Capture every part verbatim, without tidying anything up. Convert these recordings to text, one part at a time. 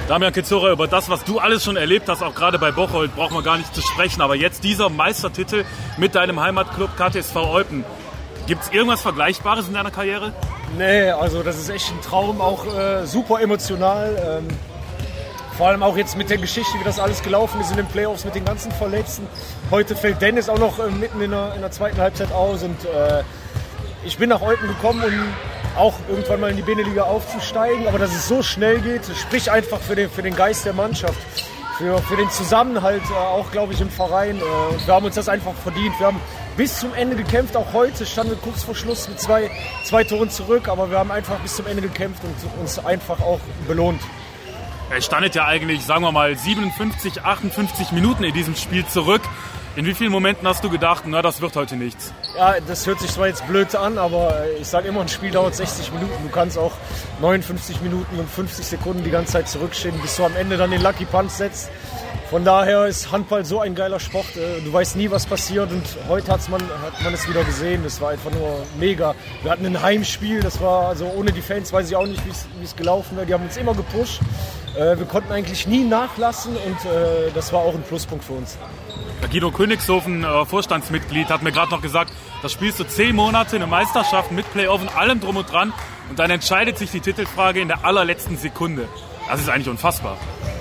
Damian Kezora, über das, was du alles schon erlebt hast, auch gerade bei Bocholt, braucht man gar nicht zu sprechen. Aber jetzt dieser Meistertitel mit deinem Heimatclub K T S V Eupen. Gibt es irgendwas Vergleichbares in deiner Karriere? Nee, also das ist echt ein Traum, auch äh, super emotional. Ähm, vor allem auch jetzt mit der Geschichte, wie das alles gelaufen ist in den Playoffs mit den ganzen Verletzten. Heute fällt Dennis auch noch äh, mitten in der, in der zweiten Halbzeit aus. Und äh, ich bin nach Eupen gekommen, um auch irgendwann mal in die Bundesliga aufzusteigen. Aber dass es so schnell geht, spricht einfach für den, für den Geist der Mannschaft. Für, für den Zusammenhalt äh, auch, glaube ich, im Verein. Äh, und wir haben uns das einfach verdient. Wir haben bis zum Ende gekämpft. Auch heute standen wir kurz vor Schluss mit zwei, zwei Toren zurück. Aber wir haben einfach bis zum Ende gekämpft und uns einfach auch belohnt. Er standet ja eigentlich, sagen wir mal, siebenundfünfzig, achtundfünfzig Minuten in diesem Spiel zurück. In wie vielen Momenten hast du gedacht, na, das wird heute nichts? Ja, das hört sich zwar jetzt blöd an, aber ich sage immer, ein Spiel dauert sechzig Minuten. Du kannst auch neunundfünfzig Minuten und fünfzig Sekunden die ganze Zeit zurückstehen, bis du am Ende dann den Lucky Punch setzt. Von daher ist Handball so ein geiler Sport. Du weißt nie, was passiert. Und heute hat's man, hat man es wieder gesehen. Das war einfach nur mega. Wir hatten ein Heimspiel. Das war, also ohne die Fans weiß ich auch nicht, wie es gelaufen wäre. Die haben uns immer gepusht. Wir konnten eigentlich nie nachlassen. Und das war auch ein Pluspunkt für uns. Guido Königshofen, Vorstandsmitglied, hat mir gerade noch gesagt, da spielst du zehn Monate eine Meisterschaft mit Playoff und allem drum und dran. Und dann entscheidet sich die Titelfrage in der allerletzten Sekunde. Das ist eigentlich unfassbar.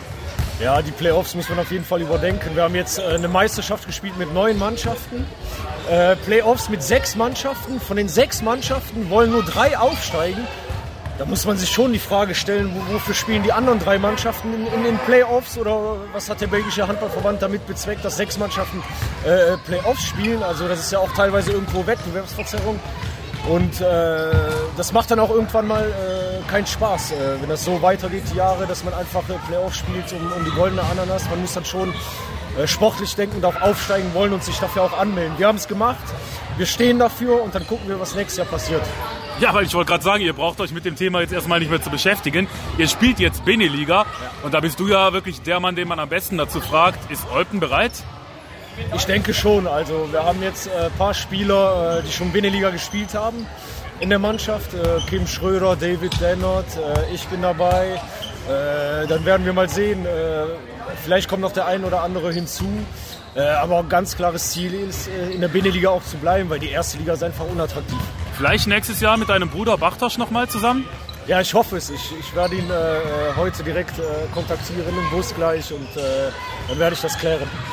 Ja, die Playoffs muss man auf jeden Fall überdenken. Wir haben jetzt äh, eine Meisterschaft gespielt mit neun Mannschaften. Äh, Playoffs mit sechs Mannschaften. Von den sechs Mannschaften wollen nur drei aufsteigen. Da muss man sich schon die Frage stellen, wo, wofür spielen die anderen drei Mannschaften in, in den Playoffs? Oder was hat der belgische Handballverband damit bezweckt, dass sechs Mannschaften äh, Playoffs spielen? Also das ist ja auch teilweise irgendwo Wettbewerbsverzerrung. Und äh, das macht dann auch irgendwann mal äh, keinen Spaß, äh, wenn das so weitergeht, die Jahre, dass man einfach äh, Playoffs spielt um, um die goldene Ananas. Man muss dann schon äh, sportlich denken und auch aufsteigen wollen und sich dafür auch anmelden. Wir haben es gemacht, wir stehen dafür und dann gucken wir, was nächstes Jahr passiert. Ja, weil ich wollte gerade sagen, ihr braucht euch mit dem Thema jetzt erstmal nicht mehr zu beschäftigen. Ihr spielt jetzt Bundesliga, ja. Und da bist du ja wirklich der Mann, den man am besten dazu fragt. Ist Eupen bereit? Ich denke schon. Also wir haben jetzt ein äh, paar Spieler, äh, die schon Bundesliga gespielt haben in der Mannschaft. Äh, Kim Schröder, David Lennart, äh, ich bin dabei. Äh, dann werden wir mal sehen. Äh, vielleicht kommt noch der ein oder andere hinzu. Äh, aber ein ganz klares Ziel ist, äh, in der Bundesliga auch zu bleiben, weil die erste Liga ist einfach unattraktiv. Vielleicht nächstes Jahr mit deinem Bruder Bartosz nochmal zusammen? Ja, ich hoffe es. Ich, ich werde ihn äh, heute direkt äh, kontaktieren im Bus gleich und äh, dann werde ich das klären.